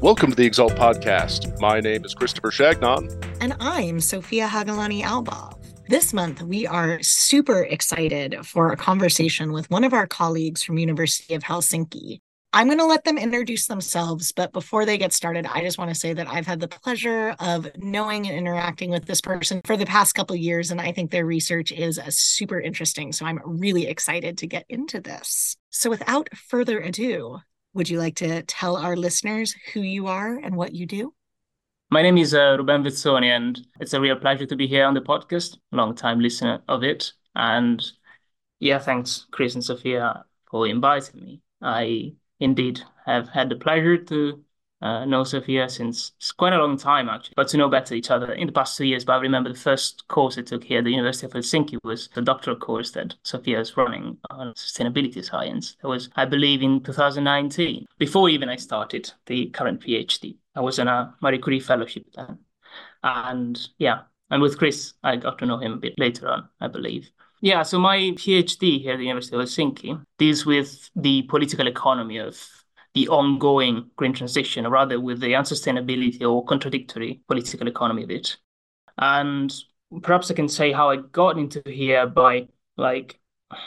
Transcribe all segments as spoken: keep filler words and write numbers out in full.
Welcome to the Exalt Podcast. My name is Christopher Shagnon. And I'm Sophia Hagelani-Albov. This month, we are super excited for a conversation with one of our colleagues from University of Helsinki. I'm going to let them introduce themselves, but before they get started, I just want to say that I've had the pleasure of knowing and interacting with this person for the past couple of years, and I think their research is uh, super interesting, so I'm really excited to get into this. So without further ado, would you like to tell our listeners who you are and what you do? My name is uh, Ruben Vizzoni, and it's a real pleasure to be here on the podcast, long-time listener of it. And yeah, thanks, Chris and Sophia, for inviting me. I indeed have had the pleasure to uh, know Sophia since it's quite a long time, actually, but to know better each other in the past two years. But I remember the first course I took here at the University of Helsinki was the doctoral course that Sophia is running on sustainability science. That was, I believe, in two thousand nineteen, before even I started the current PhD. I was on a Marie Curie fellowship then. And yeah, and with Chris, I got to know him a bit later on, I believe. Yeah, so my PhD here at the University of Helsinki deals with the political economy of the ongoing green transition, or rather with the unsustainability or contradictory political economy of it. And perhaps I can say how I got into here by, like,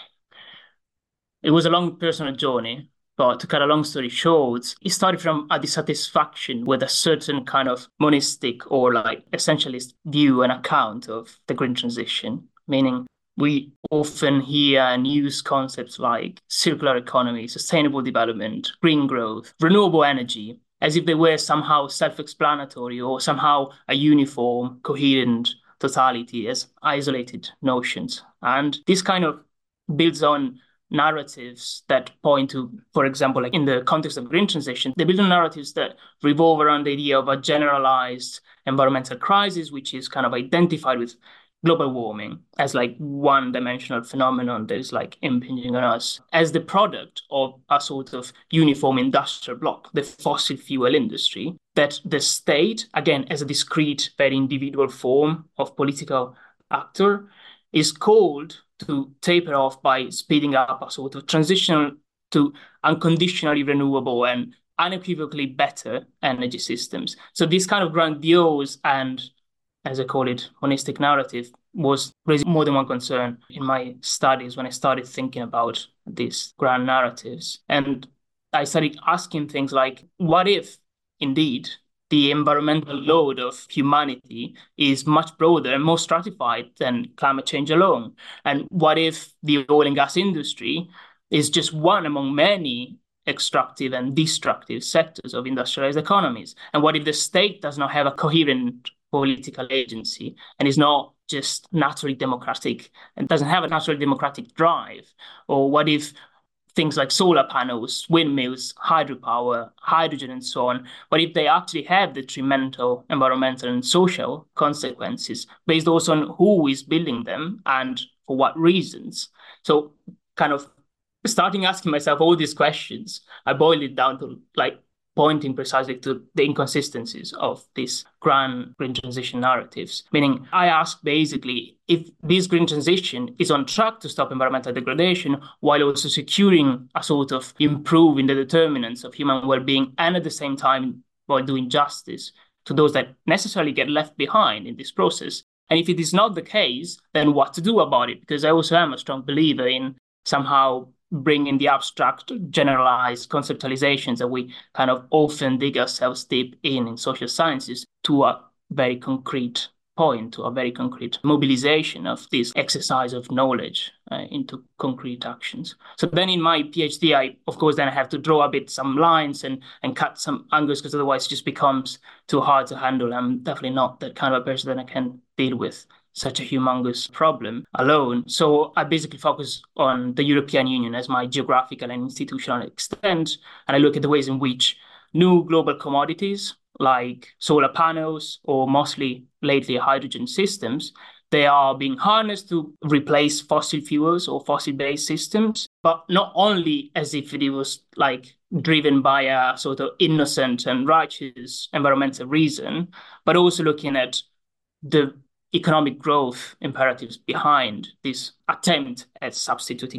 it was a long personal journey, but to cut a long story short, it started from a dissatisfaction with a certain kind of monistic or like essentialist view and account of the green transition, meaning we often hear and use concepts like circular economy, sustainable development, green growth, renewable energy, as if they were somehow self-explanatory or somehow a uniform, coherent totality as isolated notions. And this kind of builds on narratives that point to, for example, like in the context of green transition, they build on narratives that revolve around the idea of a generalized environmental crisis, which is kind of identified with global warming as like one-dimensional phenomenon that is like impinging on us as the product of a sort of uniform industrial bloc, the fossil fuel industry, that the state, again, as a discrete, very individual form of political actor, is called to taper off by speeding up a sort of transition to unconditionally renewable and unequivocally better energy systems. So this kind of grandiose and, as I call it, monistic narrative was raising more than one concern in my studies when I started thinking about these grand narratives. And I started asking things like, what if, indeed, the environmental load of humanity is much broader and more stratified than climate change alone? And what if the oil and gas industry is just one among many extractive and destructive sectors of industrialized economies? And what if the state does not have a coherent political agency and is not just naturally democratic and doesn't have a naturally democratic drive? Or what if things like solar panels, windmills, hydropower, hydrogen, and so on, but if they actually have detrimental environmental and social consequences based also on who is building them and for what reasons? So kind of starting asking myself all these questions, I boiled it down to like pointing precisely to the inconsistencies of these grand green transition narratives. Meaning, I ask basically if this green transition is on track to stop environmental degradation while also securing a sort of improving the determinants of human well-being and at the same time while doing justice to those that necessarily get left behind in this process. And if it is not the case, then what to do about it? Because I also am a strong believer in somehow bringing the abstract, generalized conceptualizations that we kind of often dig ourselves deep in in social sciences to a very concrete point, to a very concrete mobilization of this exercise of knowledge uh, into concrete actions. So then in my PhD, I, of course, then I have to draw a bit some lines and, and cut some angles because otherwise it just becomes too hard to handle. I'm definitely not that kind of a person that I can deal with such a humongous problem alone. So I basically focus on the European Union as my geographical and institutional extent, and I look at the ways in which new global commodities like solar panels or mostly lately hydrogen systems, they are being harnessed to replace fossil fuels or fossil-based systems, but not only as if it was like driven by a sort of innocent and righteous environmental reason, but also looking at the economic growth imperatives behind this attempt at substituting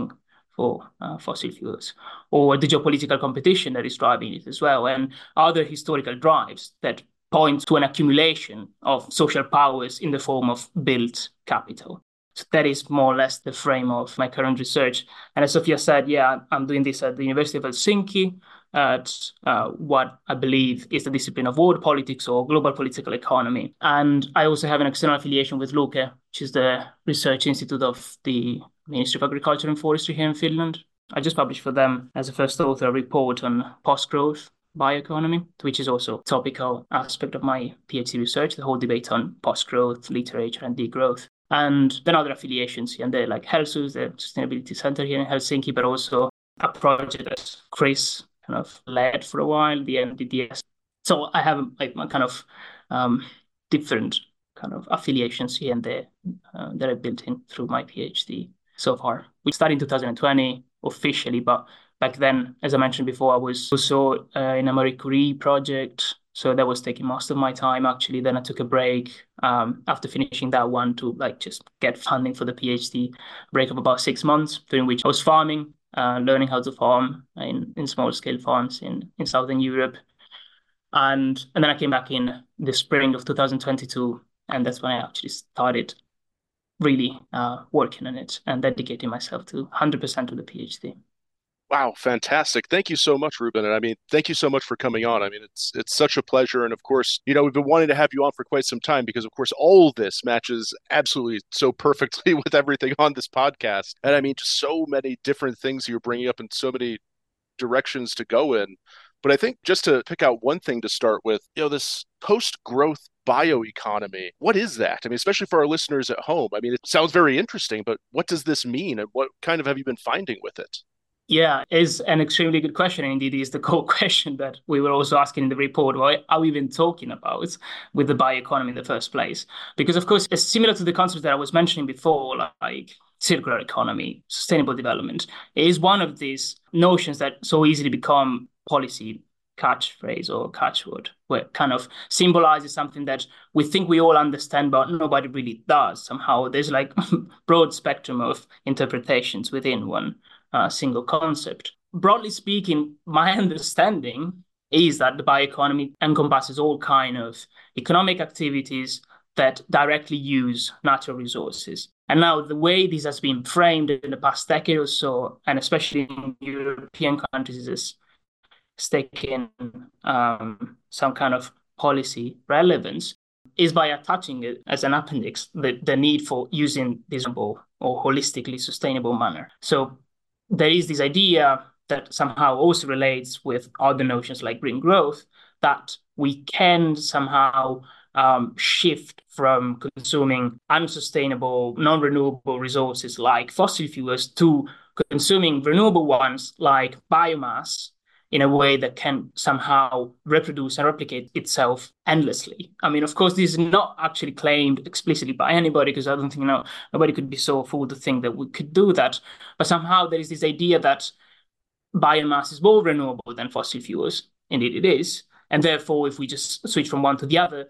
for uh, fossil fuels, or the geopolitical competition that is driving it as well, and other historical drives that point to an accumulation of social powers in the form of built capital. So that is more or less the frame of my current research. And as Sophia said, yeah, I'm doing this at the University of Helsinki at uh, what I believe is the discipline of world politics or global political economy. And I also have an external affiliation with Luke, which is the research institute of the Ministry of Agriculture and Forestry here in Finland. I just published for them as a first author a report on post-growth bioeconomy, which is also a topical aspect of my PhD research, the whole debate on post-growth, literature, and degrowth. And then other affiliations here and there, like HELSUS, the Sustainability Center here in Helsinki, but also a project that Chris kind of led for a while, the M D D S. So I have like my kind of um, different kind of affiliations here and there uh, that I've built in through my PhD so far. We started in two thousand twenty officially, but back then, as I mentioned before, I was also uh, in a Marie Curie project. So that was taking most of my time, actually. Then I took a break um, after finishing that one to like just get funding for the PhD, break of about six months, during which I was farming, uh, learning how to farm in, in small-scale farms in, in Southern Europe. And, and then I came back in the spring of two thousand twenty-two, and that's when I actually started really uh, working on it and dedicating myself to one hundred percent of the PhD. Wow, fantastic. Thank you so much, Ruben. And I mean, thank you so much for coming on. I mean, it's it's such a pleasure. And of course, you know, we've been wanting to have you on for quite some time because, of course, all of this matches absolutely so perfectly with everything on this podcast. And I mean, just so many different things you're bringing up and so many directions to go in. But I think just to pick out one thing to start with, you know, this post-growth bioeconomy, what is that? I mean, especially for our listeners at home. I mean, it sounds very interesting, but what does this mean? And what kind of have you been finding with it? Yeah, it's an extremely good question. And indeed, is the core question that we were also asking in the report. What are we even talking about with the bioeconomy in the first place? Because, of course, it's similar to the concepts that I was mentioning before, like circular economy, sustainable development, is one of these notions that so easily become policy catchphrase or catchword, where it kind of symbolizes something that we think we all understand, but nobody really does. Somehow there's like broad spectrum of interpretations within one Uh, single concept. Broadly speaking, my understanding is that the bioeconomy encompasses all kind of economic activities that directly use natural resources. And now the way this has been framed in the past decade or so, and especially in European countries, is taken um, some kind of policy relevance, is by attaching it as an appendix, the, the need for using this or holistically sustainable manner. So there is this idea that somehow also relates with other notions like green growth, that we can somehow um, shift from consuming unsustainable, non-renewable resources like fossil fuels to consuming renewable ones like biomass in a way that can somehow reproduce and replicate itself endlessly. I mean, of course, this is not actually claimed explicitly by anybody, because I don't think, you know, nobody could be so fool to think that we could do that. But somehow there is this idea that biomass is more renewable than fossil fuels. Indeed, it is. And therefore, if we just switch from one to the other,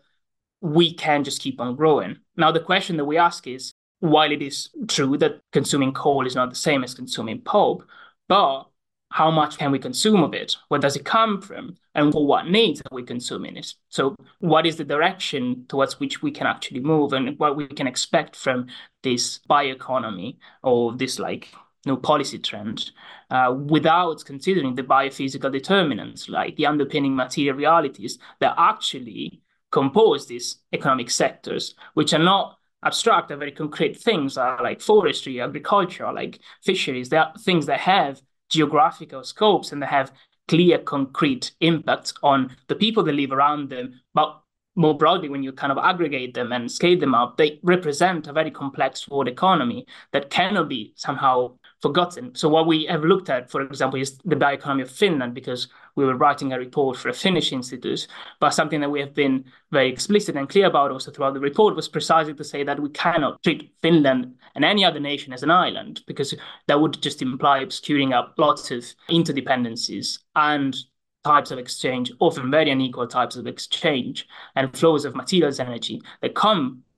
we can just keep on growing. Now, the question that we ask is, while it is true that consuming coal is not the same as consuming pulp, but how much can we consume of it? Where does it come from? And for what needs are we consuming it? So what is the direction towards which we can actually move, and what we can expect from this bioeconomy or this like new policy trend uh, without considering the biophysical determinants, like the underpinning material realities that actually compose these economic sectors, which are not abstract, are very concrete things, are like forestry, agriculture, like fisheries. They are things that have geographical scopes and they have clear, concrete impacts on the people that live around them. But more broadly, when you kind of aggregate them and scale them up, they represent a very complex world economy that cannot be somehow forgotten. So what we have looked at, for example, is the bioeconomy of Finland, because we were writing a report for a Finnish institute. But something that we have been very explicit and clear about also throughout the report was precisely to say that we cannot treat Finland and any other nation as an island, because that would just imply obscuring up lots of interdependencies and types of exchange, often very unequal types of exchange and flows of materials energy that come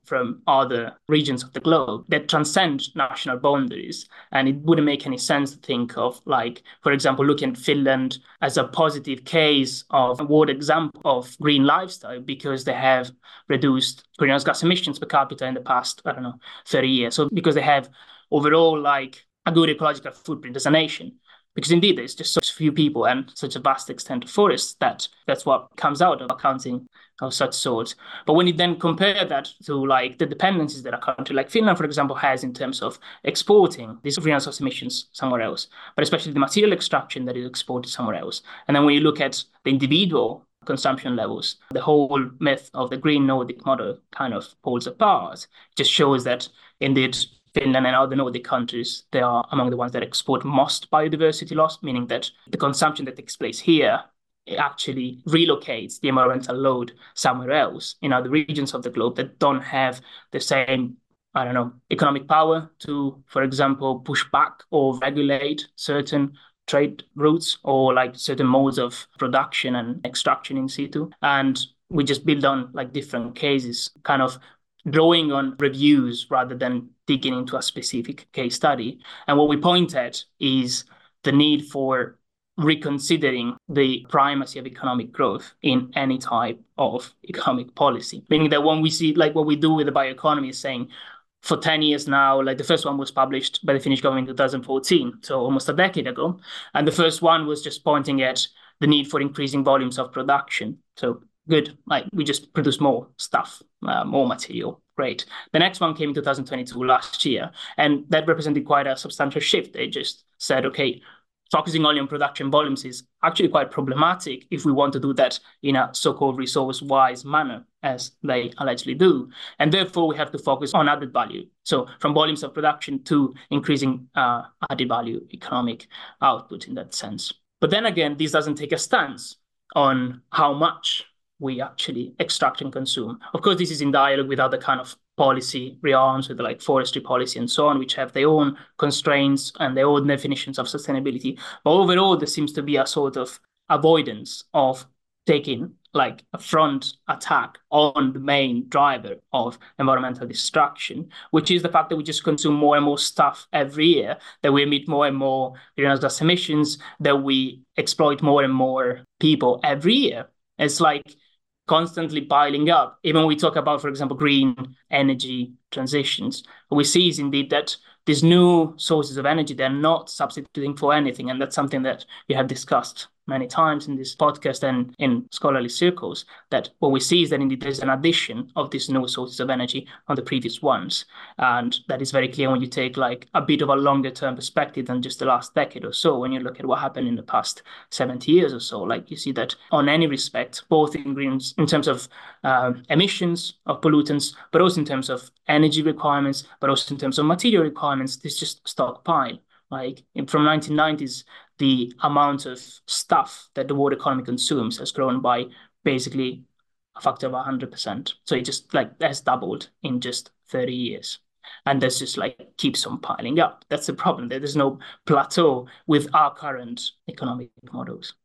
from other regions of the globe that transcend national boundaries. And it wouldn't make any sense to think of, like, for example, looking at Finland as a positive case of a world example of green lifestyle because they have reduced greenhouse gas emissions per capita in the past, I don't know, thirty years. So because they have overall like a good ecological footprint as a nation. Because indeed, there's just such few people and such a vast extent of forests that that's what comes out of accounting of such sort. But when you then compare that to like the dependencies that a country like Finland, for example, has in terms of exporting these greenhouse gas emissions somewhere else, but especially the material extraction that is exported somewhere else. And then when you look at the individual consumption levels, the whole myth of the green Nordic model kind of falls apart. It just shows that indeed Finland and other Nordic countries, they are among the ones that export most biodiversity loss, meaning that the consumption that takes place here it actually relocates the environmental load somewhere else in other regions of the globe that don't have the same, I don't know, economic power to, for example, push back or regulate certain trade routes or like certain modes of production and extraction in situ. And we just build on like different cases, kind of drawing on reviews rather than digging into a specific case study. And what we point at is the need for reconsidering the primacy of economic growth in any type of economic policy. Meaning that when we see, like what we do with the bioeconomy is saying, for ten years now, like the first one was published by the Finnish government in two thousand fourteen, so almost a decade ago. And the first one was just pointing at the need for increasing volumes of production. So good, like we just produce more stuff, uh, more material, great. The next one came in two thousand twenty-two, last year, and that represented quite a substantial shift. They just said, okay, focusing only on production volumes is actually quite problematic if we want to do that in a so-called resource-wise manner, as they allegedly do. And therefore, we have to focus on added value. So from volumes of production to increasing uh, added value economic output in that sense. But then again, this doesn't take a stance on how much we actually extract and consume. Of course, this is in dialogue with other kind of policy realms, with like forestry policy and so on, which have their own constraints and their own definitions of sustainability. But overall, there seems to be a sort of avoidance of taking like a front attack on the main driver of environmental destruction, which is the fact that we just consume more and more stuff every year, that we emit more and more greenhouse gas emissions, that we exploit more and more people every year. It's like constantly piling up. Even when we talk about, for example, green energy transitions, what we see is indeed that these new sources of energy, they're not substituting for anything. And that's something that we have discussed many times in this podcast and in scholarly circles, that what we see is that indeed there's an addition of these new sources of energy on the previous ones. And that is very clear when you take like a bit of a longer term perspective than just the last decade or so. When you look at what happened in the past seventy years or so, like you see that on any respect, both in greens, in terms of uh, emissions of pollutants, but also in terms of energy requirements, but also in terms of material requirements, this just stockpile. Like from nineteen nineties, the amount of stuff that the world economy consumes has grown by basically a factor of one hundred percent. So it just like has doubled in just thirty years. And that's just like keeps on piling up. That's the problem. There's no plateau with our current economic models.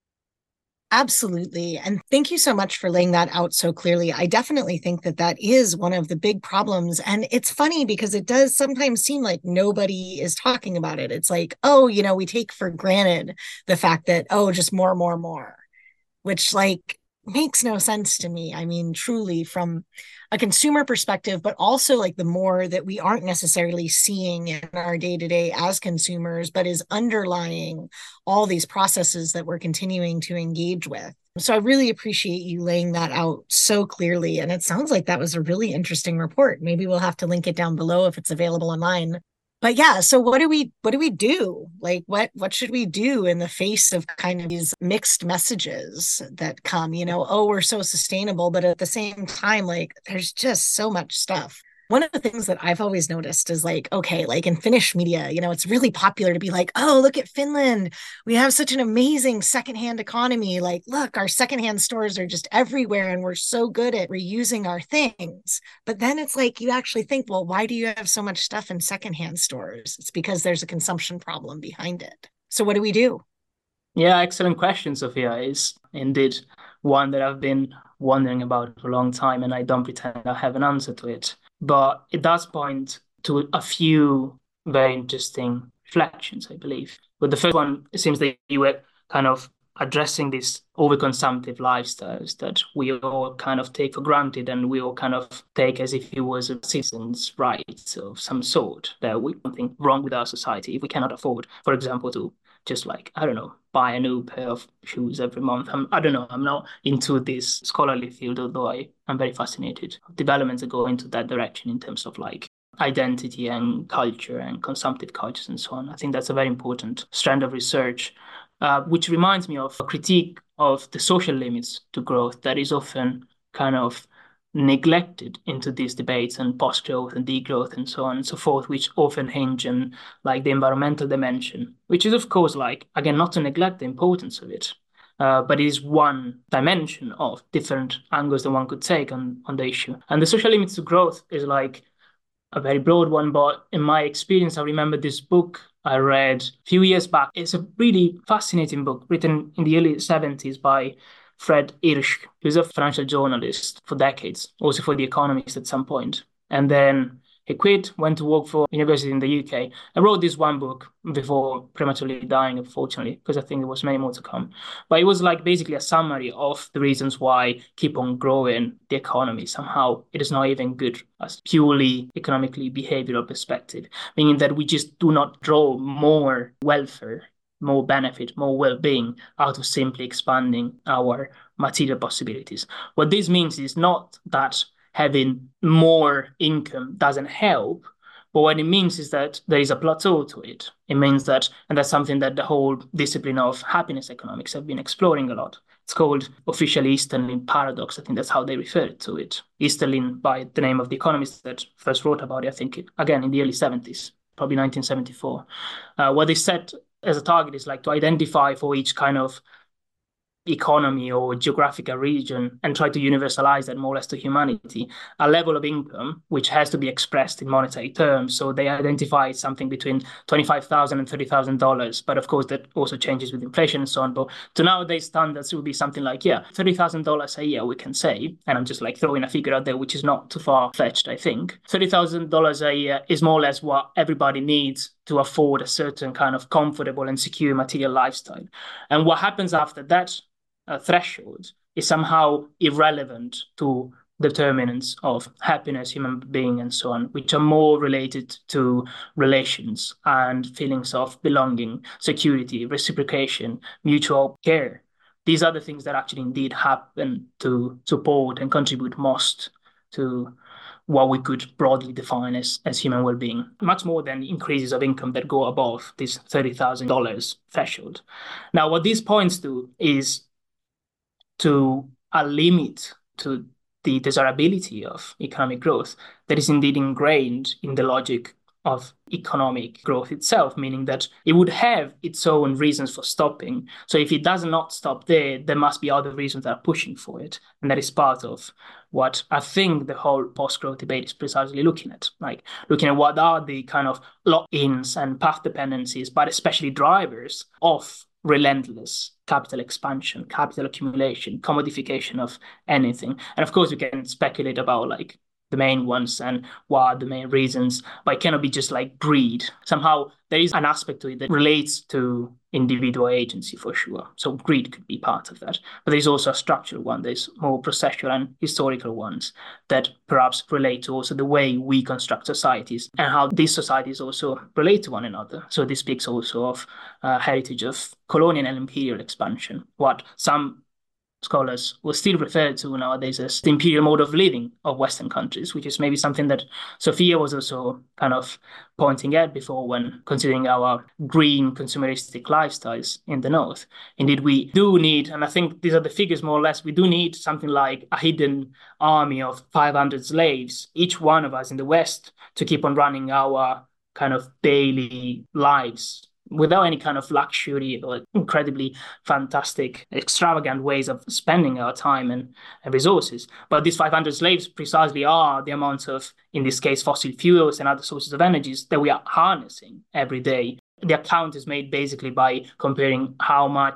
Absolutely. And thank you so much for laying that out so clearly. I definitely think that that is one of the big problems. And it's funny because it does sometimes seem like nobody is talking about it. It's like, oh, you know, we take for granted the fact that, oh, just more, more, more, which like makes no sense to me. I mean, truly from a consumer perspective, but also like the more that we aren't necessarily seeing in our day-to-day as consumers, but is underlying all these processes that we're continuing to engage with. So I really appreciate you laying that out so clearly. And it sounds like that was a really interesting report. Maybe we'll have to link it down below if it's available online. But yeah, so what do we what do we do? Like what what should we do in the face of kind of these mixed messages that come, you know, oh, we're so sustainable, but at the same time, like there's just so much stuff. One of the things that I've always noticed is like, okay, like in Finnish media, you know, it's really popular to be like, oh, look at Finland. We have such an amazing secondhand economy. Like, look, our secondhand stores are just everywhere and we're so good at reusing our things. But then it's like, you actually think, well, why do you have so much stuff in secondhand stores? It's because there's a consumption problem behind it. So what do we do? Yeah, excellent question, Sophia. Is indeed one that I've been wondering about for a long time, and I don't pretend I have an answer to it. But it does point to a few very interesting reflections, I believe. But the first one, it seems that you were kind of addressing these overconsumptive lifestyles that we all kind of take for granted, and we all kind of take as if it was a citizen's rights of some sort, that we something wrong with our society if we cannot afford, for example, to just like, I don't know, buy a new pair of shoes every month. I'm, I don't know, I'm not into this scholarly field, although I, I'm very fascinated. Developments that go into that direction in terms of like identity and culture and consumptive cultures and so on. I think that's a very important strand of research, uh, which reminds me of a critique of the social limits to growth that is often kind of neglected into these debates and post-growth and degrowth and so on and so forth, which often hinge on like the environmental dimension, which is of course like, again, not to neglect the importance of it, uh, but it is one dimension of different angles that one could take on, on the issue. And the social limits to growth is like a very broad one, but in my experience, I remember this book I read a few years back. It's a really fascinating book written in the early seventies by Fred Hirsch. He was a financial journalist for decades, also for The Economist at some point. And then he quit, went to work for university in the U K, and wrote this one book before prematurely dying, unfortunately, because I think there was many more to come. But it was like basically a summary of the reasons why keep on growing the economy. Somehow it is not even good as purely economically behavioral perspective, meaning that we just do not draw more welfare, more benefit, more well-being out of simply expanding our material possibilities. What this means is not that having more income doesn't help, but what it means is that there is a plateau to it. It means that, and that's something that the whole discipline of happiness economics have been exploring a lot. It's called officially Easterlin paradox. I think that's how they refer to it. Easterlin, by the name of the economist that first wrote about it, I think, it, again, in the early seventies, probably nineteen seventy-four. Uh, what they set as a target is like to identify for each kind of economy or geographical region and try to universalize that more or less to humanity, a level of income which has to be expressed in monetary terms. So they identify something between twenty-five thousand dollars and thirty thousand dollars. But of course, that also changes with inflation and so on. But to nowadays standards, it would be something like, yeah, thirty thousand dollars a year we can say. And I'm just like throwing a figure out there, which is not too far-fetched, I think. thirty thousand dollars a year is more or less what everybody needs to afford a certain kind of comfortable and secure material lifestyle. And what happens after that Uh, threshold is somehow irrelevant to determinants of happiness, human being, and so on, which are more related to relations and feelings of belonging, security, reciprocation, mutual care. These are the things that actually indeed happen to support and contribute most to what we could broadly define as, as human well-being, much more than increases of income that go above this thirty thousand dollars threshold. Now, what this points to is to a limit to the desirability of economic growth that is indeed ingrained in the logic of economic growth itself, meaning that it would have its own reasons for stopping. So if it does not stop there, there must be other reasons that are pushing for it. And that is part of what I think the whole post-growth debate is precisely looking at, like looking at what are the kind of lock-ins and path dependencies, but especially drivers of relentless capital expansion, capital accumulation, commodification of anything. And of course, we can speculate about like the main ones and what are the main reasons, but it cannot be just like greed. Somehow there is an aspect to it that relates to individual agency for sure. So greed could be part of that. But there's also a structural one. There's more processual and historical ones that perhaps relate to also the way we construct societies and how these societies also relate to one another. So this speaks also of uh, heritage of colonial and imperial expansion, what some scholars will still refer to nowadays as the imperial mode of living of Western countries, which is maybe something that Sophia was also kind of pointing at before when considering our green consumeristic lifestyles in the North. Indeed, we do need, and I think these are the figures more or less, we do need something like a hidden army of five hundred slaves, each one of us in the West, to keep on running our kind of daily lives without any kind of luxury or incredibly fantastic, extravagant ways of spending our time and, and resources. But these five hundred slaves precisely are the amount of, in this case, fossil fuels and other sources of energies that we are harnessing every day. The account is made basically by comparing how much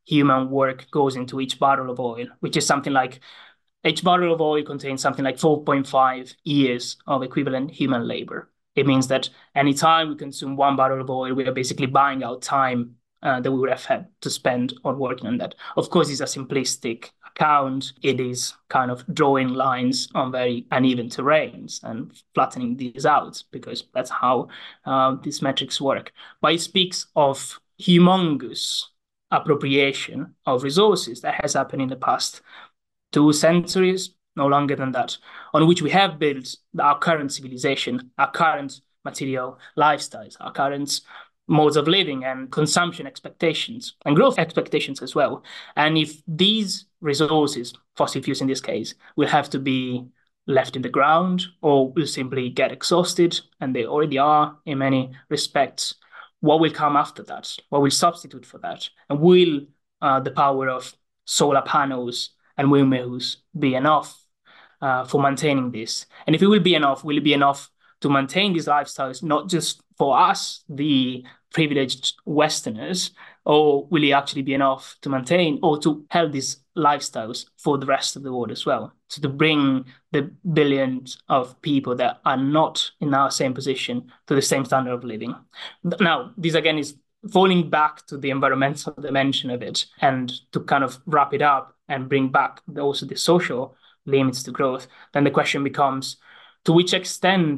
human work goes into each barrel of oil, which is something like each barrel of oil contains something like four point five years of equivalent human labor. It means that anytime we consume one barrel of oil, we are basically buying out time uh, that we would have had to spend on working on that. Of course, it's a simplistic account. It is kind of drawing lines on very uneven terrains and flattening these out, because that's how uh, these metrics work. But it speaks of humongous appropriation of resources that has happened in the past two centuries, no longer than that, on which we have built our current civilization, our current material lifestyles, our current modes of living and consumption expectations and growth expectations as well. And if these resources, fossil fuels in this case, will have to be left in the ground or will simply get exhausted, and they already are in many respects, what will come after that? What will substitute for that? And will uh, the power of solar panels and windmills be enough uh, for maintaining this? And if it will be enough, will it be enough to maintain these lifestyles, not just for us, the privileged Westerners, or will it actually be enough to maintain or to help these lifestyles for the rest of the world as well? So to bring the billions of people that are not in our same position to the same standard of living. Now, this again is falling back to the environmental dimension of it, and to kind of wrap it up and bring back also the social limits to growth, then the question becomes, to which extent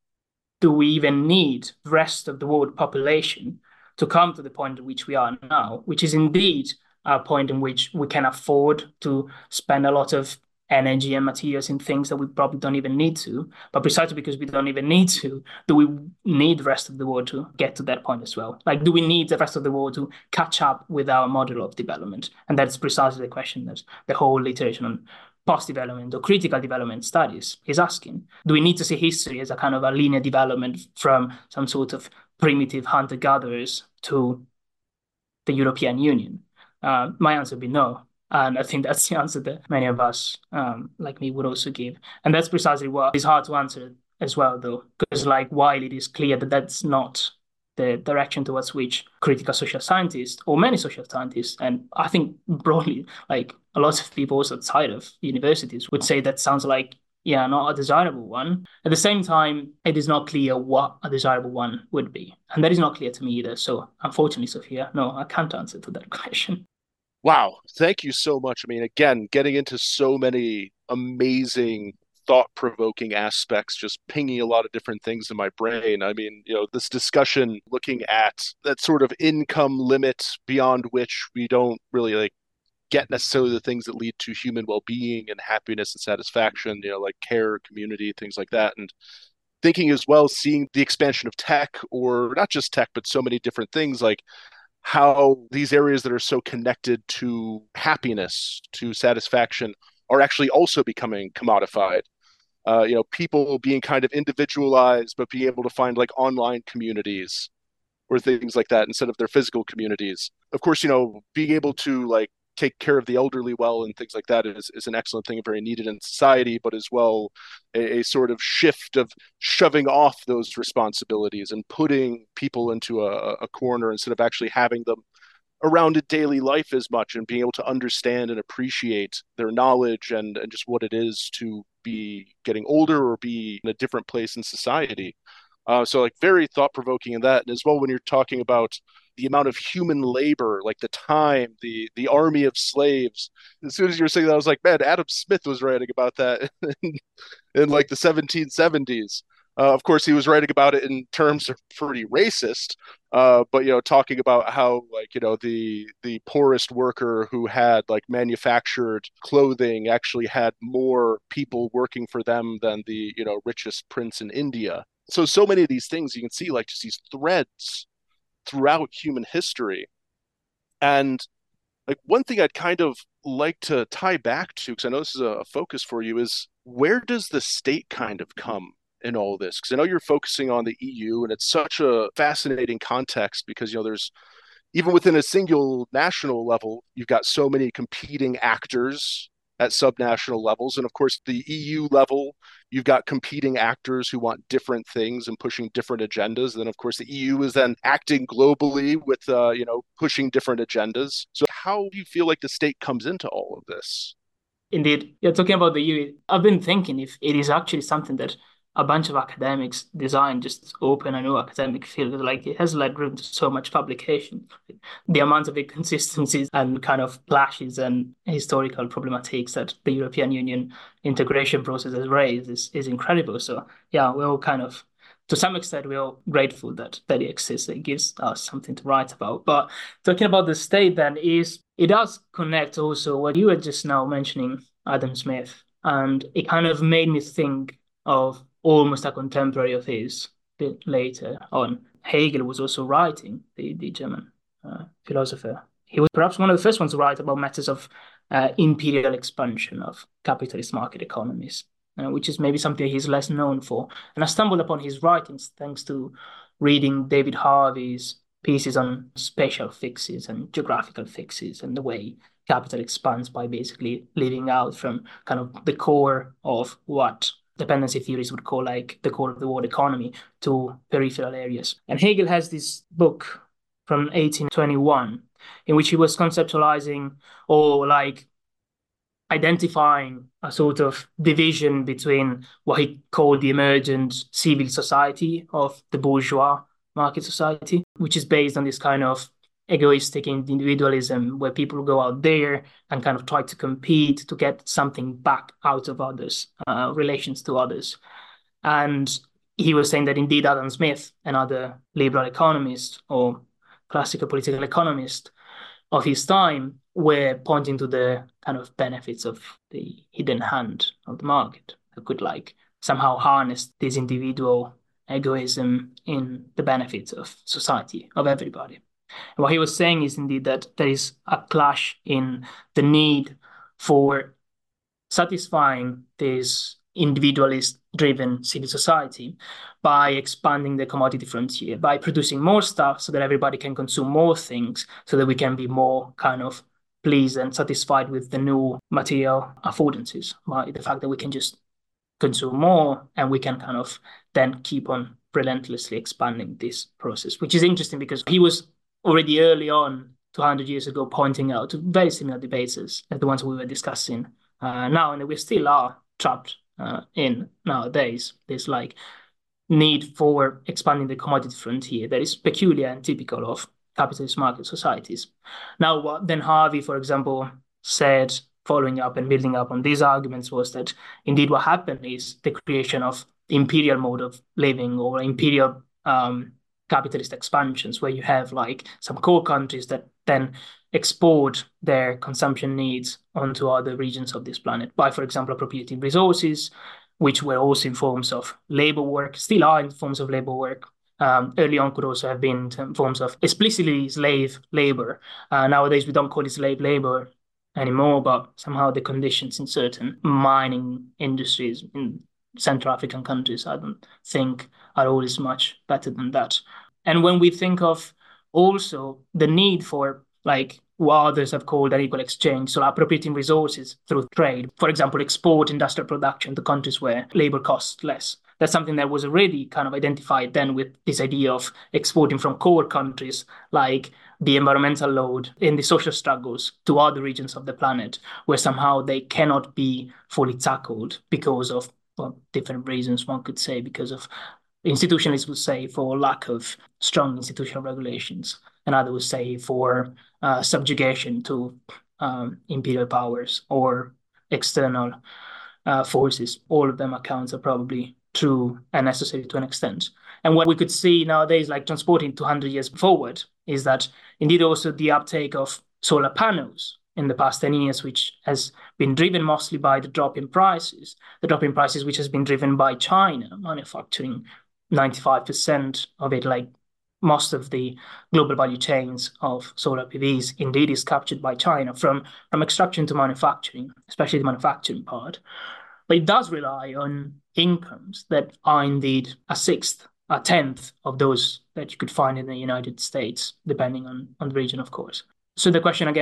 do we even need the rest of the world population to come to the point at which we are now, which is indeed a point in which we can afford to spend a lot of energy and materials in things that we probably don't even need to. But precisely because we don't even need to, do we need the rest of the world to get to that point as well? Like, do we need the rest of the world to catch up with our model of development? And that's precisely the question that the whole iteration on post-development or critical development studies is asking. Do we need to see history as a kind of a linear development from some sort of primitive hunter-gatherers to the European Union? Uh, my answer would be no. And I think that's the answer that many of us, um, like me, would also give. And that's precisely what is hard to answer as well, though, because like while it is clear that that's not the direction towards which critical social scientists or many social scientists, and I think broadly, like a lot of people also outside of universities would say that sounds like, yeah, not a desirable one. At the same time, it is not clear what a desirable one would be. And that is not clear to me either. So unfortunately, Sophia, no, I can't answer to that question. Wow. Thank you so much. I mean, again, getting into so many amazing thought-provoking aspects, just pinging a lot of different things in my brain. I mean, you know, this discussion looking at that sort of income limit beyond which we don't really like get necessarily the things that lead to human well-being and happiness and satisfaction, you know, like care, community, things like that. And thinking as well, seeing the expansion of tech, or not just tech, but so many different things, like how these areas that are so connected to happiness, to satisfaction, are actually also becoming commodified. Uh, you know, people being kind of individualized, but being able to find like online communities or things like that instead of their physical communities. Of course, you know, being able to like take care of the elderly well and things like that is, is an excellent thing and very needed in society, but as well a, a sort of shift of shoving off those responsibilities and putting people into a, a corner instead of actually having them around in daily life as much, and being able to understand and appreciate their knowledge and, and just what it is to be getting older or be in a different place in society. Uh, so like very thought-provoking in that. And as well, when you're talking about the amount of human labor, like the time, the the army of slaves. As soon as you were saying that, I was like, man, Adam Smith was writing about that in, in like the seventeen seventies. Uh, of course, he was writing about it in terms of pretty racist, uh, but you know, talking about how like you know the the poorest worker who had like manufactured clothing actually had more people working for them than the you know richest prince in India. So so many of these things you can see like just these threads throughout human history. And like one thing I'd kind of like to tie back to, because I know this is a focus for you, is where does the state kind of come in all this? Because I know you're focusing on the E U, and it's such a fascinating context because, you know, there's even within a single national level, you've got so many competing actors at subnational levels. And of course, the E U level, you've got competing actors who want different things and pushing different agendas. Then, of course, the E U is then acting globally with, uh, you know, pushing different agendas. So how do you feel like the state comes into all of this? Indeed. Yeah, talking about the E U, I've been thinking if it is actually something that a bunch of academics design, just open a new academic field, like it has led room to so much publication. The amount of inconsistencies and kind of clashes and historical problematics that the European Union integration process has raised is, is incredible. So yeah, we're all kind of, to some extent, we're all grateful that, that it exists. It gives us something to write about. But talking about the state then is, it does connect also what you were just now mentioning, Adam Smith, and it kind of made me think of almost a contemporary of his a bit later on. Hegel was also writing, the, the German uh, philosopher. He was perhaps one of the first ones to write about matters of uh, imperial expansion of capitalist market economies, uh, which is maybe something he's less known for. And I stumbled upon his writings thanks to reading David Harvey's pieces on spatial fixes and geographical fixes and the way capital expands by basically living out from kind of the core of what dependency theories would call like the core of the world economy to peripheral areas. And Hegel has this book from eighteen twenty-one in which he was conceptualizing or like identifying a sort of division between what he called the emergent civil society of the bourgeois market society, which is based on this kind of egoistic individualism where people go out there and kind of try to compete to get something back out of others, uh, relations to others. And he was saying that indeed Adam Smith and other liberal economists or classical political economists of his time were pointing to the kind of benefits of the hidden hand of the market that could like somehow harness this individual egoism in the benefits of society, of everybody. And what he was saying is indeed that there is a clash in the need for satisfying this individualist-driven civil society by expanding the commodity frontier, by producing more stuff so that everybody can consume more things, so that we can be more kind of pleased and satisfied with the new material affordances, by the fact that we can just consume more and we can kind of then keep on relentlessly expanding this process, which is interesting because he was already early on, two hundred years ago, pointing out very similar debates as the ones we were discussing uh, now, and we still are trapped uh, in nowadays. This like need for expanding the commodity frontier that is peculiar and typical of capitalist market societies. Now, what then Harvey, for example, said, following up and building up on these arguments, was that indeed what happened is the creation of imperial mode of living or imperial um, capitalist expansions, where you have like some core countries that then export their consumption needs onto other regions of this planet by, for example, appropriating resources, which were also in forms of labor work, still are in forms of labor work. Um, early on could also have been in forms of explicitly slave labor. Uh, nowadays, we don't call it slave labor anymore, but somehow the conditions in certain mining industries in Central African countries, I don't think are always much better than that. And when we think of also the need for like what others have called an equal exchange, so appropriating resources through trade, for example, export industrial production to countries where labor costs less. That's something that was already kind of identified then with this idea of exporting from core countries, like the environmental load in the social struggles to other regions of the planet, where somehow they cannot be fully tackled because of well, different reasons, one could say, because of institutionalists would say for lack of strong institutional regulations, and others would say for uh, subjugation to um, imperial powers or external uh, forces. All of them accounts are probably true and necessary to an extent. And what we could see nowadays, like transporting two hundred years forward, is that indeed also the uptake of solar panels in the past ten years, which has been driven mostly by the drop in prices, the drop in prices which has been driven by China manufacturing ninety-five percent of it, like most of the global value chains of solar P Vs indeed is captured by China from, from extraction to manufacturing, especially the manufacturing part. But it does rely on incomes that are indeed a sixth, a tenth of those that you could find in the United States, depending on, on the region, of course. So the question again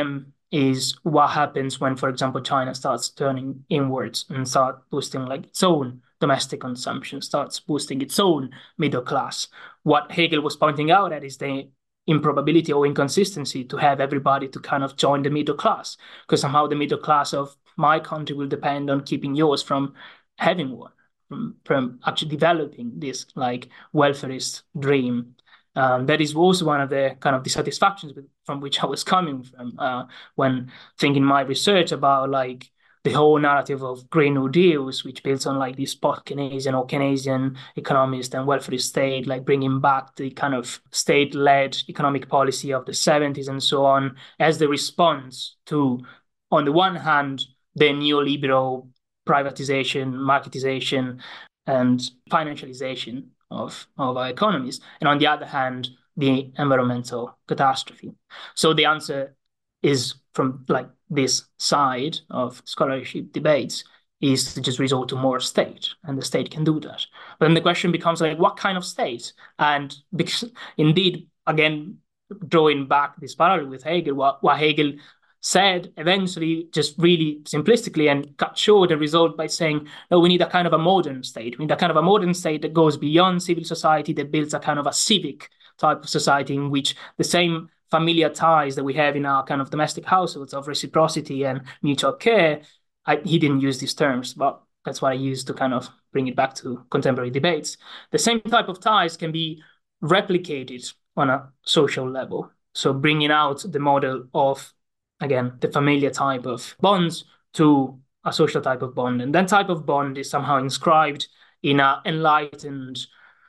is what happens when, for example, China starts turning inwards and start boosting like its own domestic consumption, starts boosting its own middle class. What Hegel was pointing out at is the improbability or inconsistency to have everybody to kind of join the middle class, because somehow the middle class of my country will depend on keeping yours from having one, from, from actually developing this like welfarist dream. Um, that is also one of the kind of dissatisfactions with, from which I was coming from uh, when thinking my research about like the whole narrative of Green New Deals, which builds on like this post-Keynesian or Keynesian economist and welfare state, like bringing back the kind of state-led economic policy of the seventies and so on as the response to, on the one hand, the neoliberal privatization, marketization, and financialization of, of our economies, and on the other hand, the environmental catastrophe. So the answer is from like this side of scholarship debates is to just resort to more state, and the state can do that. But then the question becomes like, what kind of state? And because indeed, again, drawing back this parallel with Hegel, what, what Hegel said eventually, just really simplistically, and cut short the result by saying, no, we need a kind of a modern state. We need a kind of a modern state that goes beyond civil society, that builds a kind of a civic type of society in which the same familiar ties that we have in our kind of domestic households of reciprocity and mutual care. I, he didn't use these terms, but that's what I used to kind of bring it back to contemporary debates. The same type of ties can be replicated on a social level. So bringing out the model of, again, the familiar type of bonds to a social type of bond. And that type of bond is somehow inscribed in an enlightened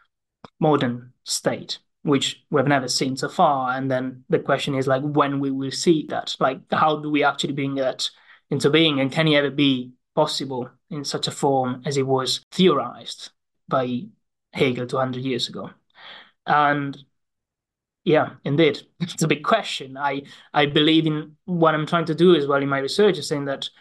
modern state, which we've never seen so far. And then the question is like, when we will see that, like, how do we actually bring that into being? And can it ever be possible in such a form as it was theorized by Hegel two hundred years ago? And yeah, indeed, it's a big question. I, I believe in what I'm trying to do as well in my research is saying that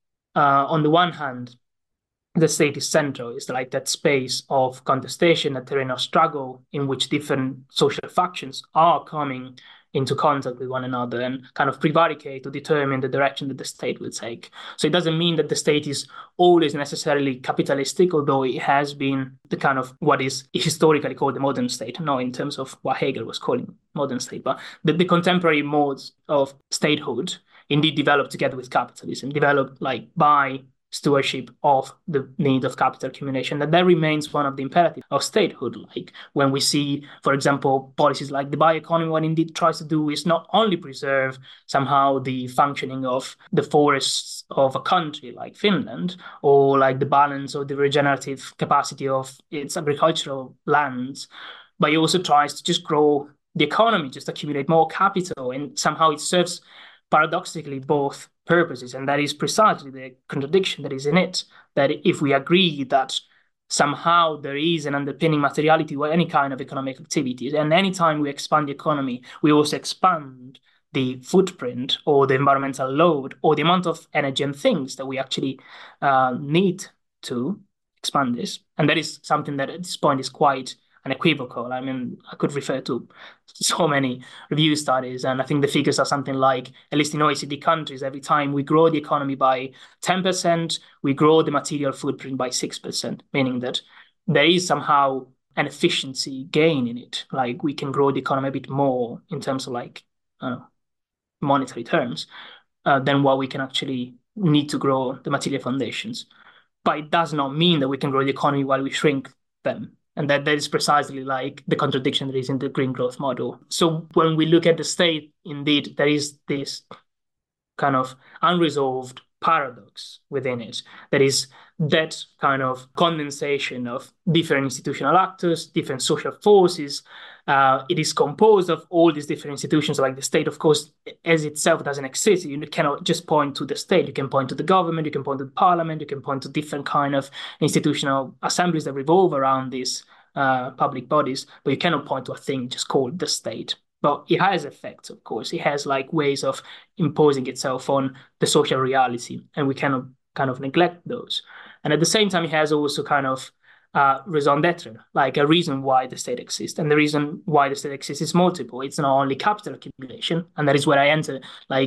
uh, on the one hand, the state is central. It's like that space of contestation, a terrain of struggle in which different social factions are coming into contact with one another and kind of prevaricate to determine the direction that the state will take. So it doesn't mean that the state is always necessarily capitalistic, although it has been the kind of what is historically called the modern state, not in terms of what Hegel was calling modern state, but the, the contemporary modes of statehood indeed developed together with capitalism, developed like by stewardship of the need of capital accumulation, that that remains one of the imperatives of statehood. Like when we see, for example, policies like the bioeconomy, what indeed tries to do is not only preserve somehow the functioning of the forests of a country like Finland, or like the balance or the regenerative capacity of its agricultural lands, but it also tries to just grow the economy, just accumulate more capital, and somehow it serves paradoxically both purposes. And that is precisely the contradiction that is in it, that if we agree that somehow there is an underpinning materiality to any kind of economic activity, and anytime we expand the economy, we also expand the footprint or the environmental load or the amount of energy and things that we actually uh, need to expand this. And that is something that at this point is quite unequivocal. I mean, I could refer to so many review studies, and I think the figures are something like, at least in O E C D countries, every time we grow the economy by ten percent, we grow the material footprint by six percent, meaning that there is somehow an efficiency gain in it. Like we can grow the economy a bit more in terms of like, I don't know, monetary terms uh, than what we can actually need to grow the material foundations. But it does not mean that we can grow the economy while we shrink them. And that, that is precisely like the contradiction that is in the green growth model. So when we look at the state, indeed, there is this kind of unresolved paradox within it. That is that kind of condensation of different institutional actors, different social forces. Uh, it is composed of all these different institutions, like the state, of course, as itself doesn't exist. You cannot just point to the state. You can point to the government, you can point to the parliament, you can point to different kind of institutional assemblies that revolve around these uh, public bodies, but you cannot point to a thing just called the state. But it has effects, of course. It has like ways of imposing itself on the social reality, and we cannot kind of neglect those. And at the same time, it has also kind of uh, raison d'etre, like a reason why the state exists. And the reason why the state exists is multiple. It's not only capital accumulation, and that is where I enter, like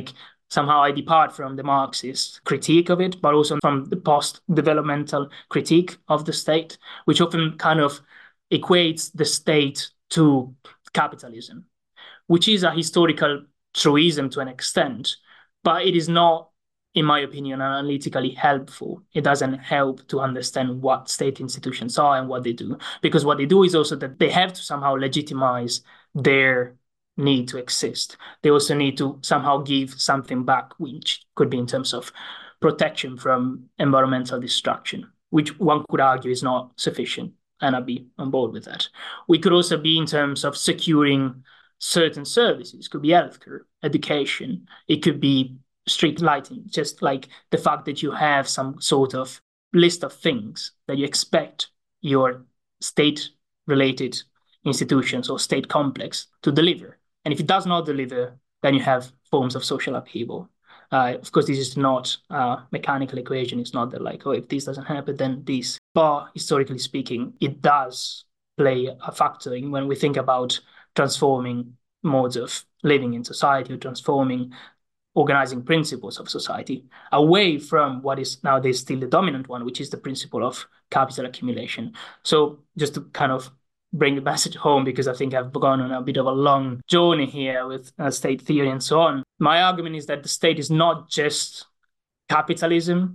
somehow I depart from the Marxist critique of it, but also from the post-developmental critique of the state, which often kind of equates the state to capitalism, which is a historical truism to an extent, but it is not, in my opinion, analytically helpful. It doesn't help to understand what state institutions are and what they do, because what they do is also that they have to somehow legitimize their need to exist. They also need to somehow give something back, which could be in terms of protection from environmental destruction, which one could argue is not sufficient, and I'd be on board with that. We could also be in terms of securing certain services. It could be healthcare, education, it could be street lighting, just like the fact that you have some sort of list of things that you expect your state-related institutions or state complex to deliver. And if it does not deliver, then you have forms of social upheaval. Uh, of course, this is not a mechanical equation. It's not that like, oh, if this doesn't happen, then this. But historically speaking, it does play a factor in when we think about transforming modes of living in society or transforming organizing principles of society away from what is nowadays still the dominant one, which is the principle of capital accumulation. So just to kind of bring the message home, because I think I've gone on a bit of a long journey here with uh, state theory and so on. My argument is that the state is not just capitalism,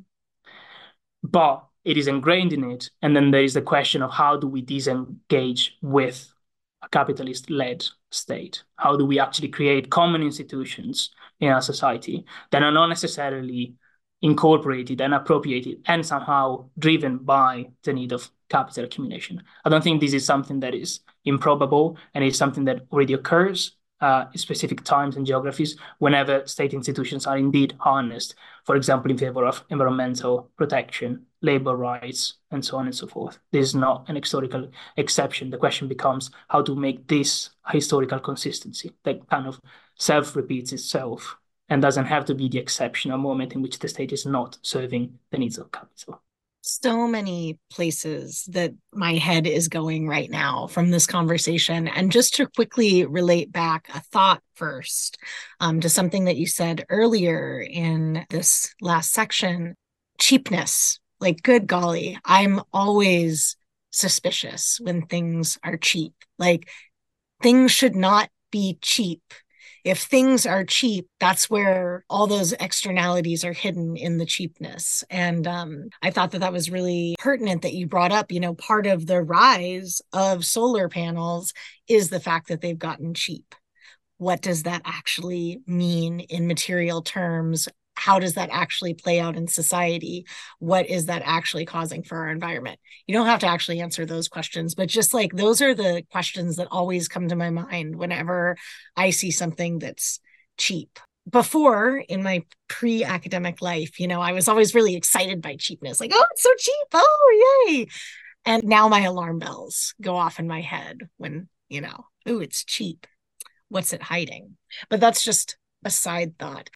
but it is ingrained in it. And then there is the question of how do we disengage with a capitalist-led state? How do we actually create common institutions in our society that are not necessarily incorporated and appropriated and somehow driven by the need of capital accumulation? I don't think this is something that is improbable, and it's something that already occurs uh, in specific times and geographies whenever state institutions are indeed harnessed, for example, in favor of environmental protection, labor rights, and so on and so forth. This is not an historical exception. The question becomes how to make this a historical consistency that kind of self-repeats itself and doesn't have to be the exceptional moment in which the state is not serving the needs of capital. So many places that my head is going right now from this conversation. And just to quickly relate back a thought first um, to something that you said earlier in this last section, cheapness. Like, good golly, I'm always suspicious when things are cheap. Like, things should not be cheap. If things are cheap, that's where all those externalities are hidden in the cheapness. And um, I thought that that was really pertinent that you brought up. You know, part of the rise of solar panels is the fact that they've gotten cheap. What does that actually mean in material terms? How does that actually play out in society? What is that actually causing for our environment? You don't have to actually answer those questions, but just like those are the questions that always come to my mind whenever I see something that's cheap. Before, in my pre-academic life, you know, I was always really excited by cheapness. Like, oh, it's so cheap. Oh, yay. And now my alarm bells go off in my head when, you know, oh, it's cheap. What's it hiding? But that's just a side thought.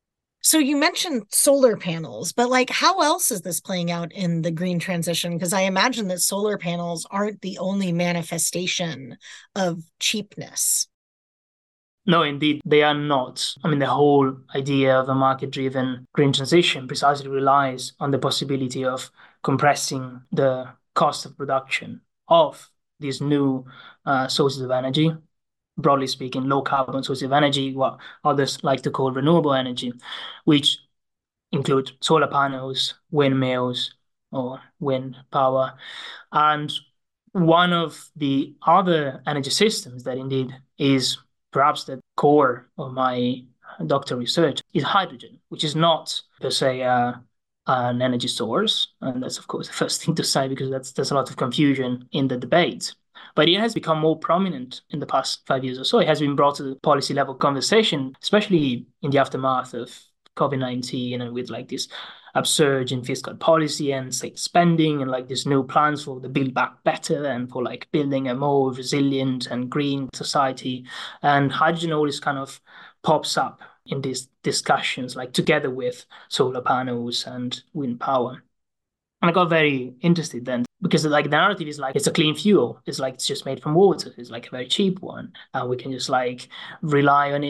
So you mentioned solar panels, but like, how else is this playing out in the green transition? Because I imagine that solar panels aren't the only manifestation of cheapness. No, indeed, they are not. I mean, the whole idea of a market-driven green transition precisely relies on the possibility of compressing the cost of production of these new uh, sources of energy. Broadly speaking, low carbon sources of energy, what others like to call renewable energy, which include solar panels, windmills, or wind power. And one of the other energy systems that indeed is perhaps the core of my doctoral research is hydrogen, which is not per se uh, an energy source. And that's, of course, the first thing to say, because that's, there's a lot of confusion in the debate. But it has become more prominent in the past five years or so. It has been brought to the policy level conversation, especially in the aftermath of COVID nineteen and with like this upsurge in fiscal policy and state spending and like these new plans for the Build Back Better and for like building a more resilient and green society. And hydrogen always kind of pops up in these discussions, like together with solar panels and wind power. And I got very interested then, because like the narrative is like it's a clean fuel. It's like it's just made from water. It's like a very cheap one. And we can just like rely on it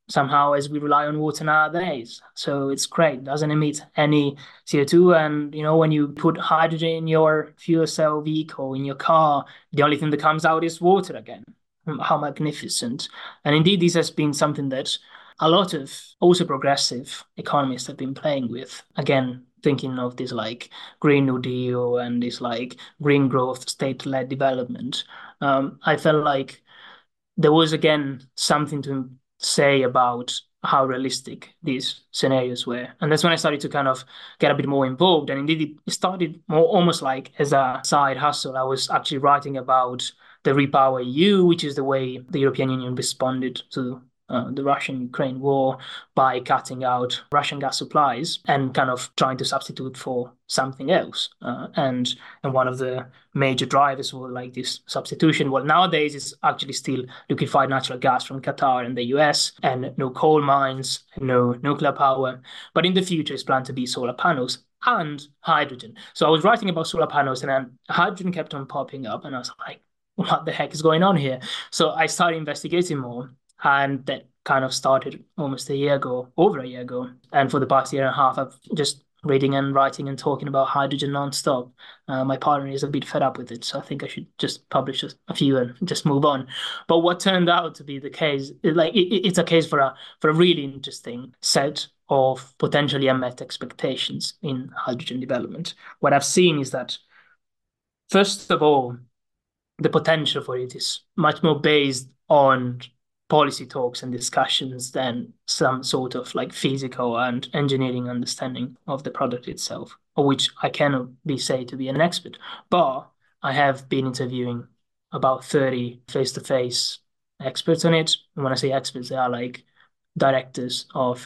somehow as we rely on water nowadays. So it's great. It doesn't emit any C O two. And, you know, when you put hydrogen in your fuel cell vehicle, in your car, the only thing that comes out is water again. How magnificent. And indeed, this has been something that a lot of also progressive economists have been playing with. Again, thinking of this like Green New Deal and this like green growth, state-led development. Um, I felt like there was again something to say about how realistic these scenarios were. And that's when I started to kind of get a bit more involved. And indeed, it started more almost like as a side hustle. I was actually writing about the Repower E U, which is the way the European Union responded to uh, the Russian-Ukraine war by cutting out Russian gas supplies and kind of trying to substitute for something else. Uh, and and one of the major drivers were like this substitution. Well, nowadays it's actually still liquefied natural gas from Qatar and the U S, and no coal mines, no nuclear power. But in the future, it's planned to be solar panels and hydrogen. So I was writing about solar panels, and then hydrogen kept on popping up, and I was like, what the heck is going on here? So I started investigating more, and that kind of started almost a year ago, over a year ago. And for the past year and a half, I've just reading and writing and talking about hydrogen nonstop. Uh, my partner is a bit fed up with it, so I think I should just publish a, a few and just move on. But what turned out to be the case, like it, it's a case for a for a really interesting set of potentially unmet expectations in hydrogen development. What I've seen is that, first of all, the potential for it is much more based on policy talks and discussions than some sort of like physical and engineering understanding of the product itself, of which I cannot be said to be an expert. But I have been interviewing about thirty face-to-face experts on it. And when I say experts, they are like directors of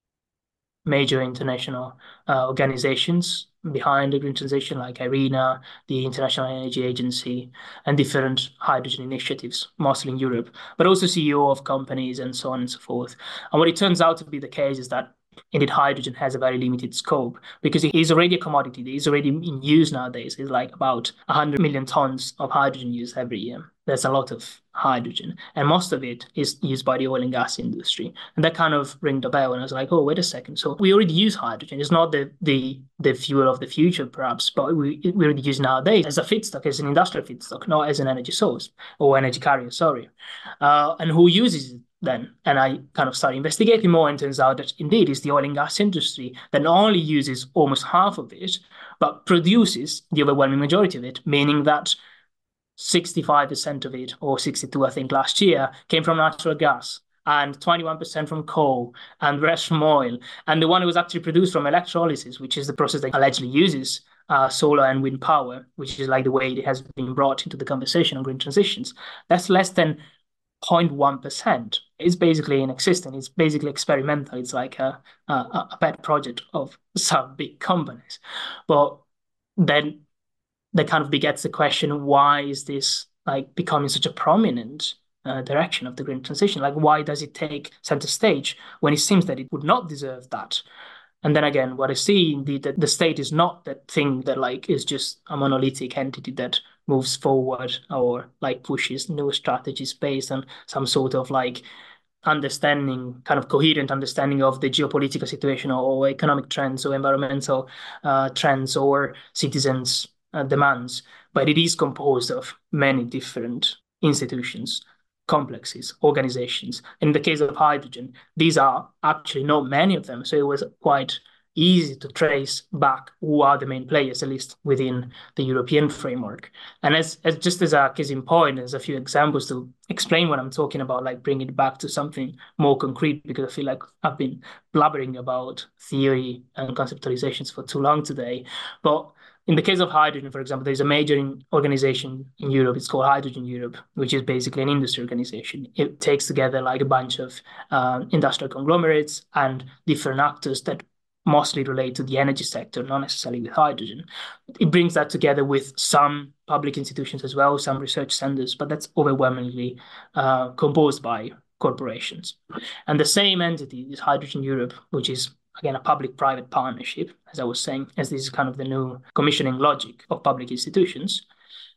major international uh, organizations behind the green transition, like IRENA, the International Energy Agency, and different hydrogen initiatives, mostly in Europe, but also C E O of companies and so on and so forth. And what it turns out to be the case is that indeed hydrogen has a very limited scope because it is already a commodity. It is already in use nowadays. It's like about one hundred million tons of hydrogen used every year. There's a lot of hydrogen, and most of it is used by the oil and gas industry. And that kind of rang the bell, and I was like, oh, wait a second. So we already use hydrogen. It's not the the the fuel of the future, perhaps, but we, we already use nowadays as a feedstock, as an industrial feedstock, not as an energy source or energy carrier, sorry. Uh, and who uses it then? And I kind of started investigating more, and turns out that indeed it's the oil and gas industry that not only uses almost half of it, but produces the overwhelming majority of it, meaning that sixty-five percent of it, or sixty-two, I think, last year, came from natural gas, and twenty-one percent from coal, and the rest from oil. And the one was actually produced from electrolysis, which is the process that allegedly uses uh, solar and wind power, which is like the way it has been brought into the conversation on green transitions. That's less than zero point one percent. It's basically inexistent. It's basically experimental. It's like a, a, a pet project of some big companies. But then that kind of begets the question, why is this like becoming such a prominent uh, direction of the green transition? Like, why does it take center stage when it seems that it would not deserve that? And then again, what I see indeed that the state is not that thing that like is just a monolithic entity that moves forward or like pushes new strategies based on some sort of like understanding, kind of coherent understanding of the geopolitical situation or, or economic trends or environmental uh, trends or citizens' uh, demands. But it is composed of many different institutions, complexes, organizations. In the case of hydrogen, these are actually not many of them. So it was quite easy to trace back who are the main players, at least within the European framework. And as, as just as a case in point, there's a few examples to explain what I'm talking about, like bring it back to something more concrete, because I feel like I've been blabbering about theory and conceptualizations for too long today. But in the case of hydrogen, for example, there's a major in organization in Europe. It's called Hydrogen Europe, which is basically an industry organization. It takes together like a bunch of uh, industrial conglomerates and different actors that mostly relate to the energy sector, not necessarily with hydrogen. It brings that together with some public institutions as well, some research centers, but that's overwhelmingly uh, composed by corporations. And the same entity is Hydrogen Europe, which is again a public-private partnership, as I was saying, as this is kind of the new commissioning logic of public institutions.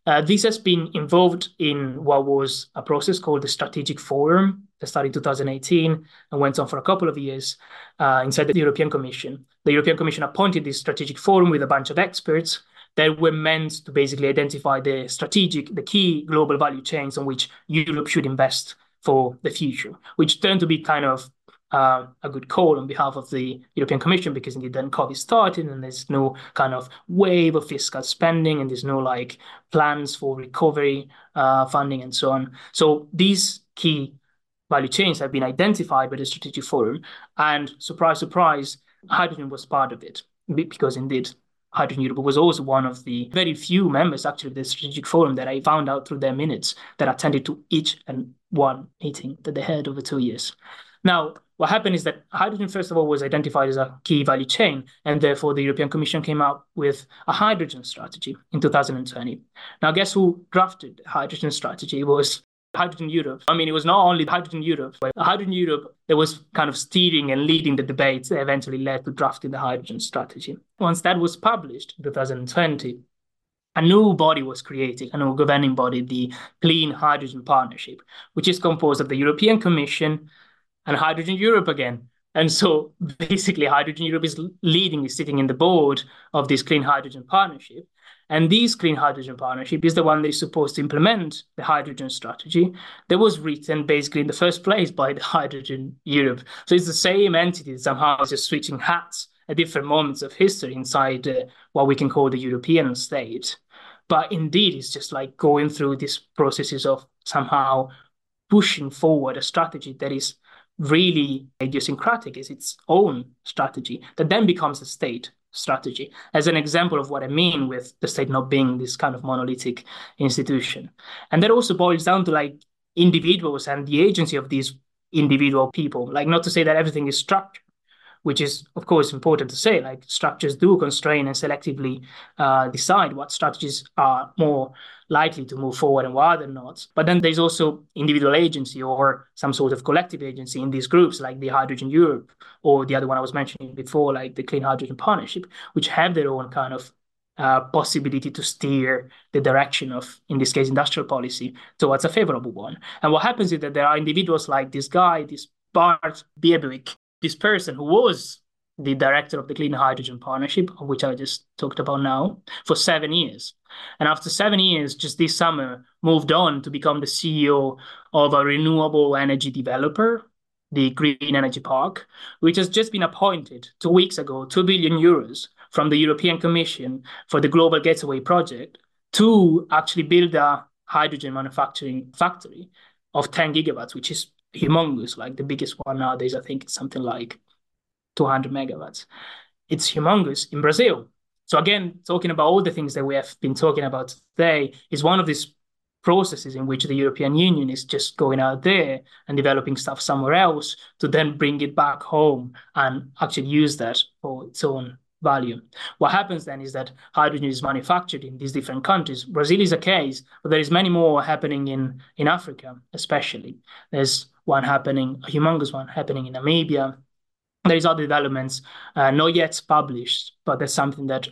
Uh, this has been involved in what was a process called the Strategic Forum that started in two thousand eighteen and went on for a couple of years uh, inside the European Commission. The European Commission appointed this Strategic Forum with a bunch of experts that were meant to basically identify the strategic, the key global value chains on which Europe should invest for the future, which turned to be kind of uh, a good call on behalf of the European Commission, because indeed then COVID started and there's no kind of wave of fiscal spending and there's no like plans for recovery uh, funding and so on. So these key value chains have been identified by the Strategic Forum, and surprise, surprise, hydrogen was part of it, because indeed Hydrogen Europe was also one of the very few members actually of the Strategic Forum that I found out through their minutes that attended to each and one meeting that they had over two years. Now, what happened is that hydrogen, first of all, was identified as a key value chain, and therefore the European Commission came up with a hydrogen strategy in two thousand twenty. Now, guess who drafted the hydrogen strategy? It was Hydrogen Europe. I mean, it was not only Hydrogen Europe, but Hydrogen Europe that was kind of steering and leading the debates that eventually led to drafting the hydrogen strategy. Once that was published in two thousand twenty, a new body was created, a new governing body, the Clean Hydrogen Partnership, which is composed of the European Commission and Hydrogen Europe again. And so basically Hydrogen Europe is leading, is sitting in the board of this Clean Hydrogen Partnership. And this Clean Hydrogen Partnership is the one that is supposed to implement the hydrogen strategy that was written basically in the first place by the Hydrogen Europe. So it's the same entity that somehow is just switching hats at different moments of history inside uh, what we can call the European state. But indeed, it's just like going through these processes of somehow pushing forward a strategy that is really idiosyncratic, is its own strategy that then becomes a state strategy, as an example of what I mean with the state not being this kind of monolithic institution. And that also boils down to like individuals and the agency of these individual people. Like, not to say that everything is structured, which is, of course, important to say, like structures do constrain and selectively uh, decide what strategies are more likely to move forward and what are not. But then there's also individual agency or some sort of collective agency in these groups, like the Hydrogen Europe, or the other one I was mentioning before, like the Clean Hydrogen Partnership, which have their own kind of uh, possibility to steer the direction of, in this case, industrial policy towards a favorable one. And what happens is that there are individuals like this guy, this Bart Bierbeek, this person who was the director of the Clean Hydrogen Partnership, of which I just talked about now, for seven years. And after seven years, just this summer, moved on to become the C E O of a renewable energy developer, the Green Energy Park, which has just been appointed two weeks ago, two billion euros from the European Commission for the Global Gateway project to actually build a hydrogen manufacturing factory of ten gigawatts, which is humongous. Like the biggest one nowadays, I think it's something like two hundred megawatts. It's humongous in Brazil. So again, talking about all the things that we have been talking about today is one of these processes in which the European Union is just going out there and developing stuff somewhere else to then bring it back home and actually use that for its own value. What happens then is that hydrogen is manufactured in these different countries. Brazil is a case, but there is many more happening in, in Africa, especially. There's one happening, a humongous one happening in Namibia. There is other developments, uh, not yet published, but that's something that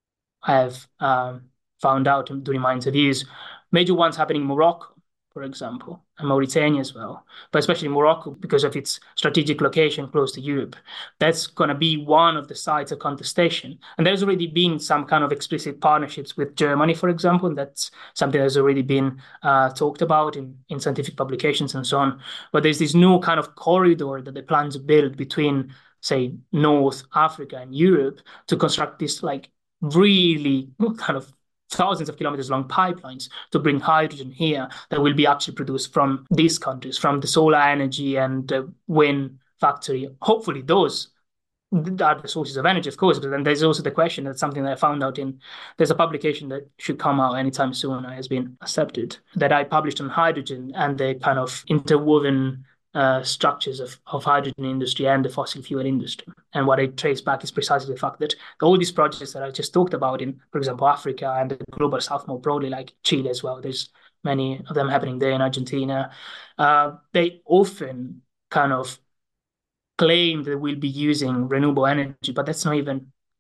I have um, found out during my interviews. Major ones happening in Morocco, for example, and Mauritania as well, but especially Morocco because of its strategic location close to Europe. That's going to be one of the sites of contestation. And there's already been some kind of explicit partnerships with Germany, for example, and that's something that's already been uh, talked about in, in scientific publications and so on. But there's this new kind of corridor that they plan to build between, say, North Africa and Europe to construct this like really kind of thousands of kilometers long pipelines to bring hydrogen here that will be actually produced from these countries, from the solar energy and the wind factory. Hopefully those are the sources of energy, of course, but then there's also the question, that's something that I found out in, there's a publication that should come out anytime soon, has been accepted, that I published on hydrogen and the kind of interwoven Uh, structures of, of hydrogen industry and the fossil fuel industry. And what I trace back is precisely the fact that all these projects that I just talked about in, for example, Africa and the global south more broadly, like Chile as well, there's many of them happening there in Argentina, uh, they often kind of claim that we'll be using renewable energy, but that's not even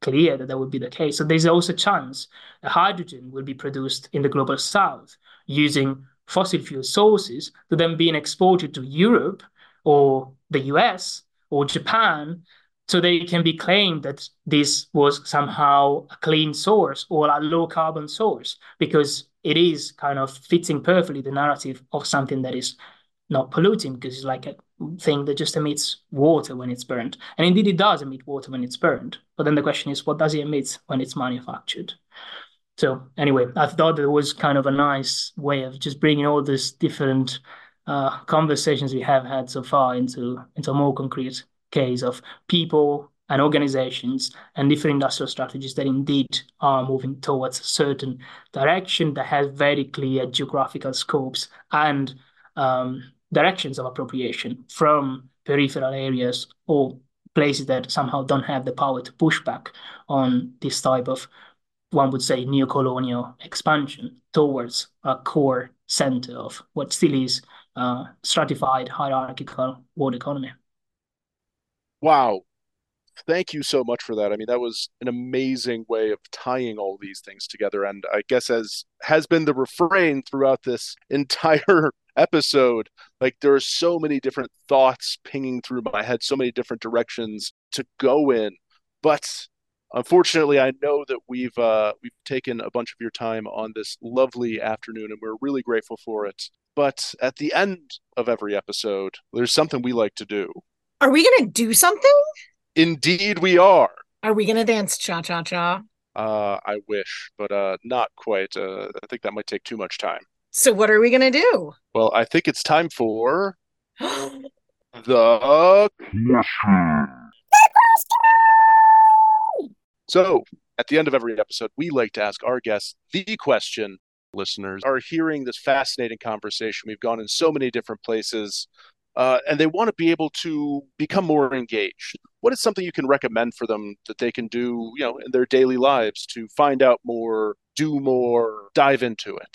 clear that that would be the case. So there's also a chance that hydrogen will be produced in the global south using fossil fuel sources to then being exported to Europe or the U S or Japan, so they can be claimed that this was somehow a clean source or a low carbon source, because it is kind of fitting perfectly the narrative of something that is not polluting, because it's like a thing that just emits water when it's burned. And indeed, it does emit water when it's burned. But then the question is, what does it emit when it's manufactured? So anyway, I thought that was kind of a nice way of just bringing all these different uh, conversations we have had so far into, into a more concrete case of people and organizations and different industrial strategies that indeed are moving towards a certain direction that has very clear geographical scopes and um, directions of appropriation from peripheral areas or places that somehow don't have the power to push back on this type of, one would say, neo-colonial expansion towards a core center of what still is uh, stratified, hierarchical world economy. Wow. Thank you so much for that. I mean, that was an amazing way of tying all these things together. And I guess, as has been the refrain throughout this entire episode, like, there are so many different thoughts pinging through my head, so many different directions to go in. But unfortunately, I know that we've uh, we've taken a bunch of your time on this lovely afternoon, and we're really grateful for it. But at the end of every episode, there's something we like to do. Are we going to do something? Indeed, we are. Are we going to dance cha-cha-cha? Uh, I wish, but uh, not quite. Uh, I think that might take too much time. So what are we going to do? Well, I think it's time for the question. So, at the end of every episode, we like to ask our guests the question. Listeners are hearing this fascinating conversation. We've gone in so many different places, uh, and they want to be able to become more engaged. What is something you can recommend for them that they can do, you know, in their daily lives to find out more, do more, dive into it?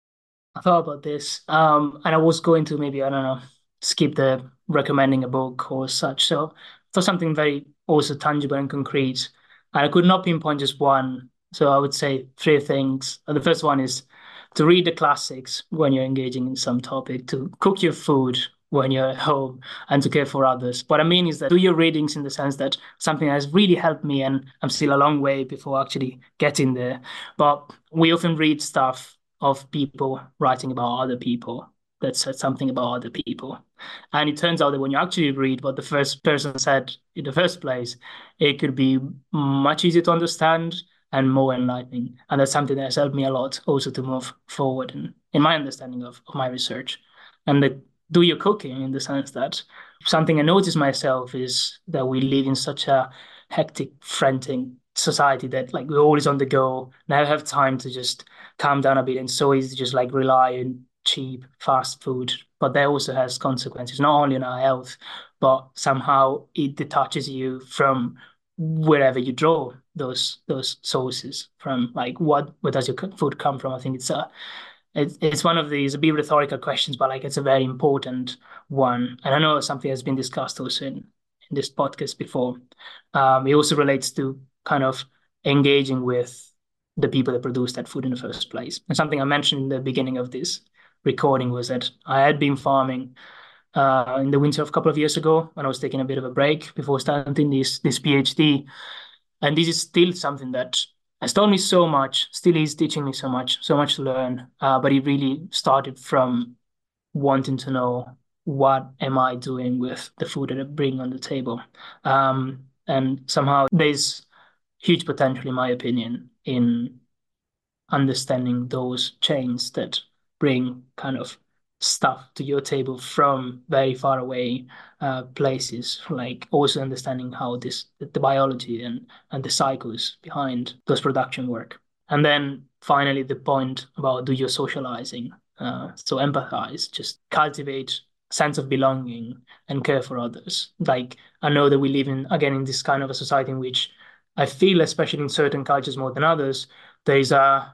I thought about this, um, and I was going to maybe, I don't know, skip the recommending a book or such. So for something very also tangible and concrete, and I could not pinpoint just one. So I would say three things. The first one is to read the classics when you're engaging in some topic, to cook your food when you're at home, and to care for others. What I mean is that do your readings in the sense that something has really helped me, and I'm still a long way before actually getting there. But we often read stuff of people writing about other people that said something about other people. And it turns out that when you actually read what the first person said in the first place, it could be much easier to understand and more enlightening. And that's something that has helped me a lot also to move forward in, in my understanding of, of my research. And the do your cooking, in the sense that something I notice myself is that we live in such a hectic, frantic society that, like, we're always on the go, never have time to just calm down a bit, and so easy to just like rely on cheap fast food. But that also has consequences, not only on our health, but somehow it detaches you from wherever you draw those those sources from. Like, what where does your food come from? I think it's a It's it's one of these a bit rhetorical questions, but like it's a very important one. And I know something has been discussed also in, in this podcast before. Um, it also relates to kind of engaging with the people that produce that food in the first place. And something I mentioned in the beginning of this recording was that I had been farming uh, in the winter of a couple of years ago when I was taking a bit of a break before starting this this PhD. And this is still something that has taught me so much, still is teaching me so much, so much to learn. Uh, but it really started from wanting to know, what am I doing with the food that I bring on the table? Um, and somehow there's huge potential, in my opinion, in understanding those chains that bring kind of stuff to your table from very far away uh, places, like also understanding how this the biology and and the cycles behind those production work. And then finally the point about do your socializing, uh, so empathize, just cultivate a sense of belonging and care for others. Like, I know that we live in, again, in this kind of a society in which I feel, especially in certain cultures more than others, there is a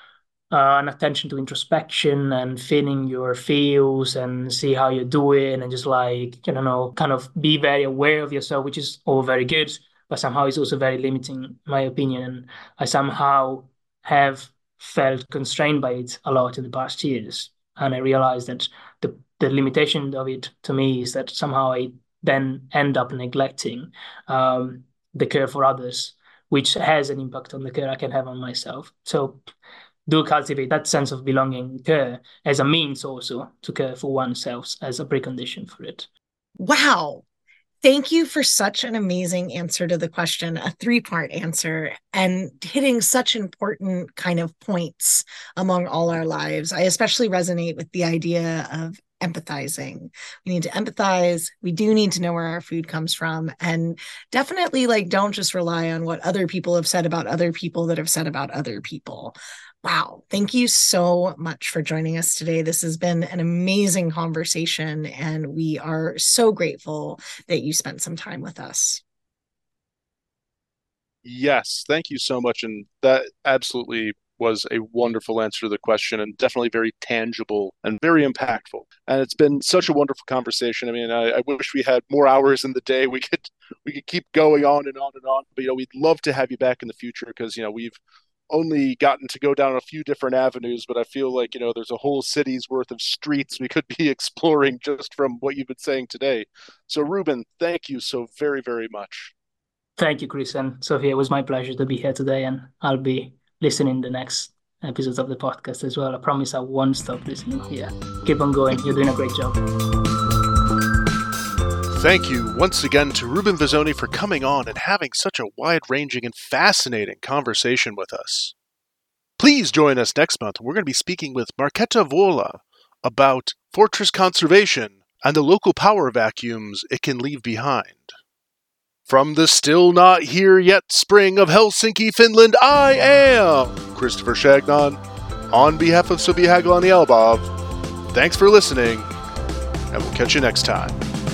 uh, an attention to introspection and feeling your feels and see how you're doing, and just like, you know, kind of be very aware of yourself, which is all very good. but somehow it's also very limiting my opinion. And I somehow have felt constrained by it a lot in the past years. And I realized that the, the limitation of it to me is that somehow I then end up neglecting um, the care for others, which has an impact on the care I can have on myself. So do cultivate that sense of belonging and care as a means also to care for oneself as a precondition for it. Wow. Thank you for such an amazing answer to the question, a three-part answer, and hitting such important kind of points among all our lives. I especially resonate with the idea of empathizing. We need to empathize. We do need to know where our food comes from. And definitely, like, don't just rely on what other people have said about other people that have said about other people. Wow. Thank you so much for joining us today. This has been an amazing conversation, and we are so grateful that you spent some time with us. Yes, thank you so much. And that absolutely was a wonderful answer to the question, and definitely very tangible and very impactful. And it's been such a wonderful conversation. I mean, I, I wish we had more hours in the day. We could we could keep going on and on and on. But, you know, we'd love to have you back in the future because, you know, we've only gotten to go down a few different avenues, but I feel like, you know, there's a whole city's worth of streets we could be exploring just from what you've been saying today. So, Ruben, thank you so very, very much. Thank you, Chris and Sophia. It was my pleasure to be here today, and I'll be listening the next episodes of the podcast as well. I promise I won't stop listening here. Keep on going. You're doing a great job. Thank you once again to Ruben Vizzoni for coming on and having such a wide-ranging and fascinating conversation with us. Please join us next month. We're going to be speaking with Marketa Vola about fortress conservation and the local power vacuums it can leave behind. From the still not here yet spring of Helsinki, Finland, I am Christopher Shagnon. On behalf of Sophia Hagelani-Albov, thanks for listening, and we'll catch you next time.